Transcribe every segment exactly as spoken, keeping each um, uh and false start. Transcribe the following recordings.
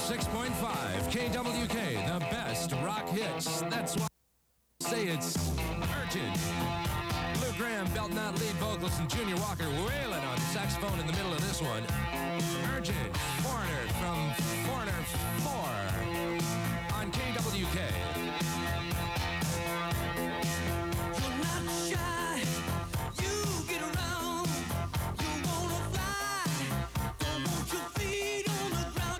six point five K W K, the best rock hits. That's why I say it's urgent. Lou Graham belting out lead vocals and Junior Walker wailing on saxophone in the middle of this one. Urgent. Foreigner from Foreigner four on K W K. You're not shy. You get around. You wanna fly. Don't want your feet on the ground.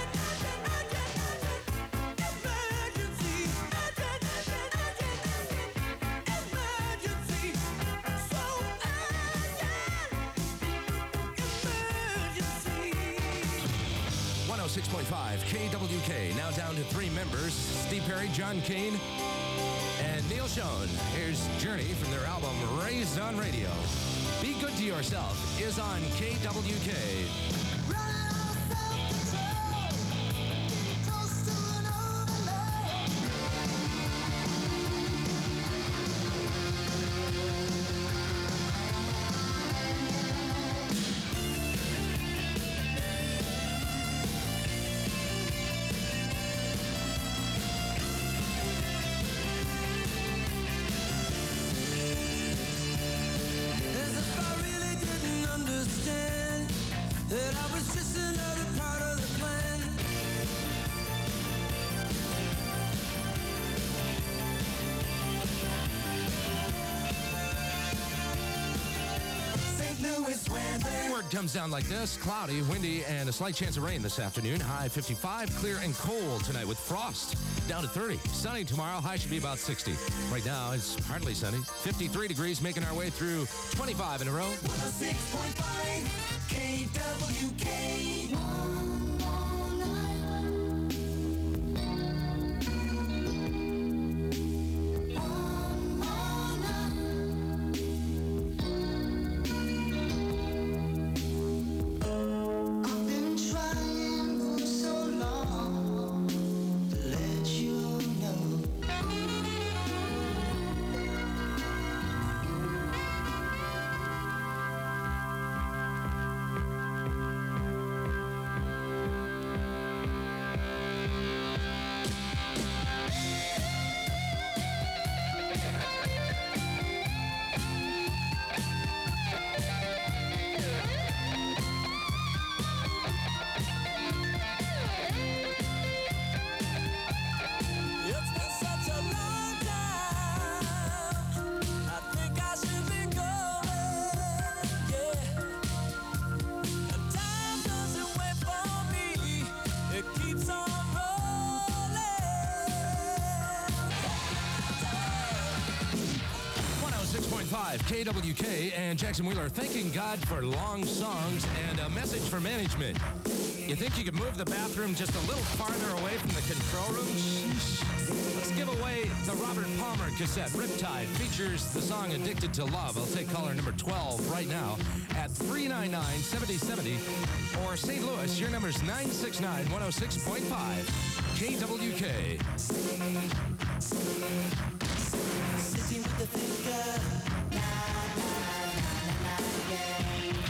Emergency. Emergency. So emergency. one oh six point five K W K, now down to three members, Steve Perry, John Kane, and Neil Schon. Here's Journey from their album Raised on Radio. Be Good to Yourself is on K W K. Running out of self-control. Getting close to an overload. As if I really didn't understand that I was just another part of the plan. Saint Louis weather. Word comes down like this: cloudy, windy, and a slight chance of rain this afternoon. High fifty-five, clear and cold tonight with frost. Down to thirty. Sunny tomorrow, high should be about sixty. Right now, it's hardly sunny. fifty-three degrees, making our way through twenty-five in a row. one oh six point five K W K. One more night. One more night. I've been trying for so long to let you know. It's been such a long time. I think I should be going, yeah. And time doesn't wait for me. It keeps on rolling. one oh six point five K W K and Jackson Wheeler thanking God for long songs and a message for management. You think you could move the bathroom just a little farther away from the control room? Let's give away the Robert Palmer cassette. Riptide features the song Addicted to Love. I'll take caller number twelve right now at three nine nine, seven oh seven oh. Or Saint Louis, your number's nine six nine, one oh six point five K W K. Sitting with the finger. Na, na, na, na, na, yeah.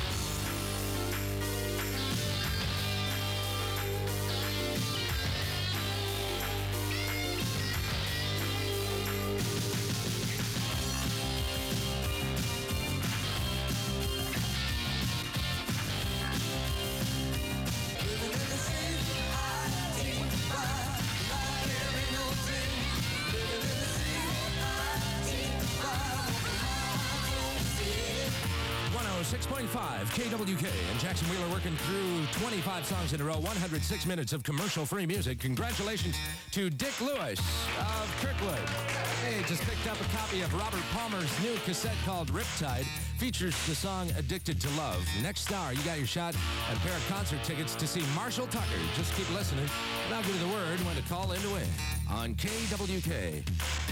Living in the city, I take the fire. I carry no sin. Living in the city, I take the fire. I don't see it. one oh six point five K W K and Jackson Wheeler working through twenty-five songs in a row, one hundred six minutes of commercial-free music. Congratulations to Dick Lewis of Kirkwood. Hey, just picked up a copy of Robert Palmer's new cassette called Riptide. Features the song Addicted to Love. Next hour, you got your shot at a pair of concert tickets to see Marshall Tucker. Just keep listening, and I'll give you the word when to call in to win on K W K.